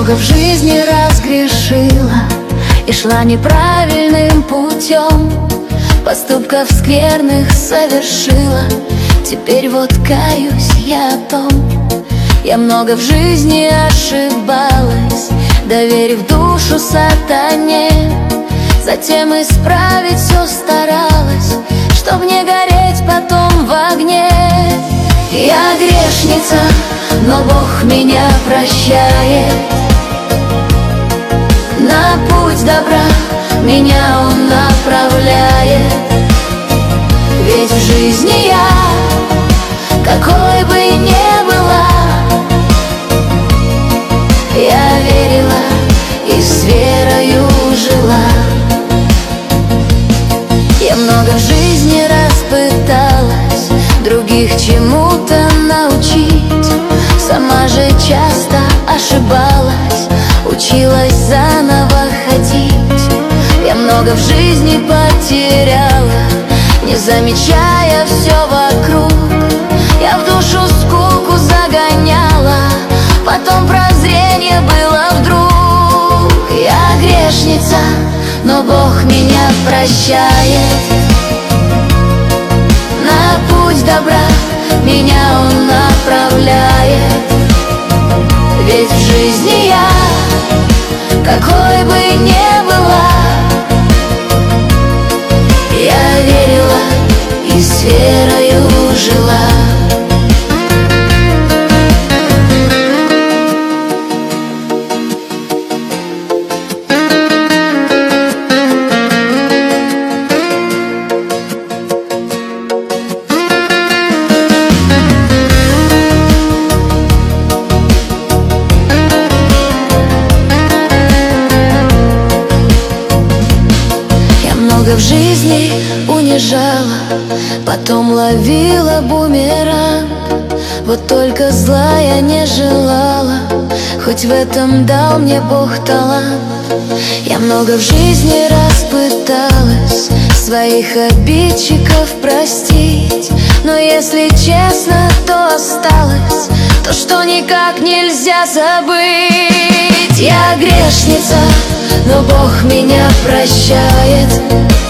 много в жизни разгрешила и шла неправильным путем, поступков скверных совершила. Теперь вот каюсь я о том. Я много в жизни ошибалась, доверив душу сатане. Затем исправить все старалась, чтоб не гореть потом в огне. Я грешница, но Бог меня прощает. На путь добра меня Он направляет. Ведь в жизни я, какой бы ни была, я верила и с верою жила. Я много в жизни распыталась, других чему-то научить. Сама же часто ошибалась, училась заново ходить. Я много в жизни потеряла, не замечая все вокруг. Я в душу скуку загоняла, потом прозрение было вдруг. Я грешница, но Бог меня прощает. На путь добра меня Он направляет. Ведь в жизни я, какой бы ни была, я верила и с верою жила. В жизни унижала, потом ловила бумеранг. Вот только зла я не желала, хоть в этом дал мне Бог талант. Я много в жизни распыталась своих обидчиков простить, но если честно, то осталось то, что никак нельзя забыть. Я грешница, но Бог меня прощает.